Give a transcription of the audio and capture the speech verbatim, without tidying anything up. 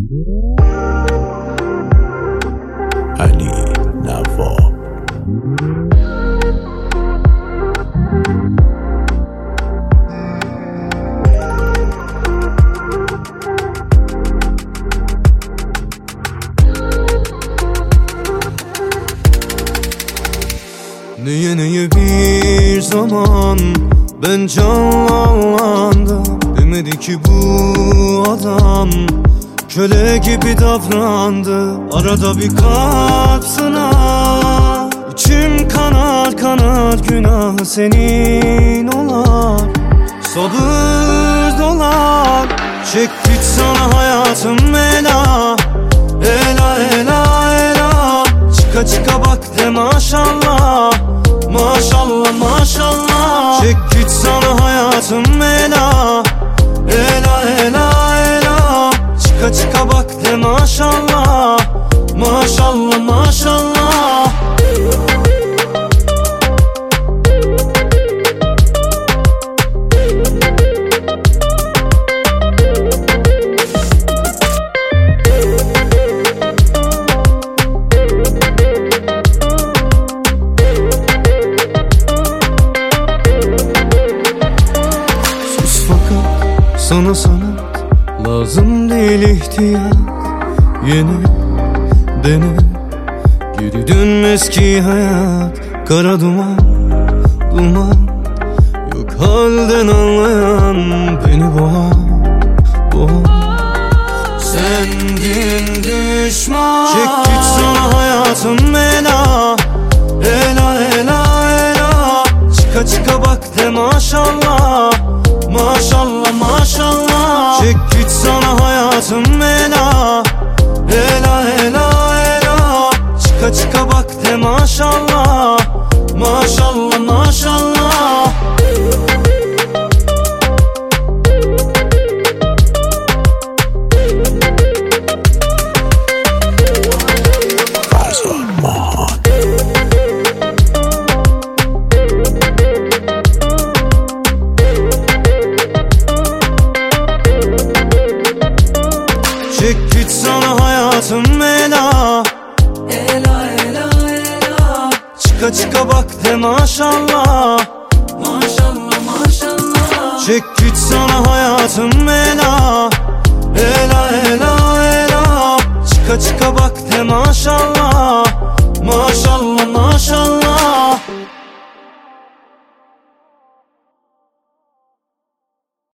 Ali Navo. Neye neye bir zaman ben canlandım. Demedi ki bu adam köle gibi davrandı. Arada bir kalp sınar, İçim kanar kanar, günah senin olar. Sabır dolar, çek git sana hayatım ela. Ela ela ela, çıka çıka bak de maşallah. Maşallah maşallah, çek git sana hayatım ela. Ela ela ela, çıka çıka bak de maşallah. Maşallah maşallah. Sana sanat lazım değil, ihtiyat. Yeni dene, geri dönmez ki hayat. Kara duman, duman, yok halden anlayan beni boğar, boğar. Sendin düşman, çek git sana hayatım ela. Ela ela ela, çıka çıka bak de maşallah. Maşallah maşallah, çek git sana hayatım ela. Ela ela ela, çıka çıka bak de maşallah. Maşallah maşallah. Çek git sana hayatım ela. Ela ela ela, çıka çıka bak de maşallah. Maşallah maşallah, çek git sana hayatım ela. Ela ela ela, çıka çıka bak de maşallah.